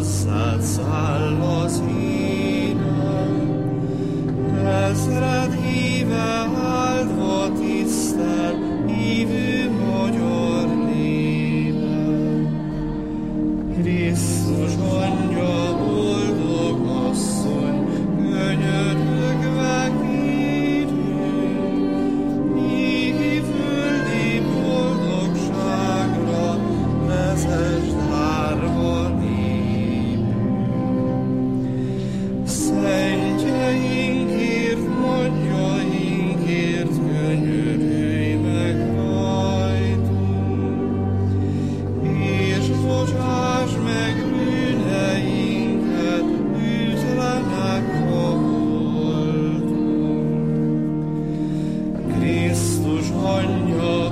hozzád száll az énem. Ezred híve áldva tisztel, hívő magyar népem. Krisztus anyja, boldog asszony, könyörögve kérünk, míg földi boldogságra vezesd árva népünk. Szentjeinkért, nagyjainkért könyörülj meg rajtunk, és bocsáss meg bűneinket, bűtlenek ha voltunk. Krisztus anyja,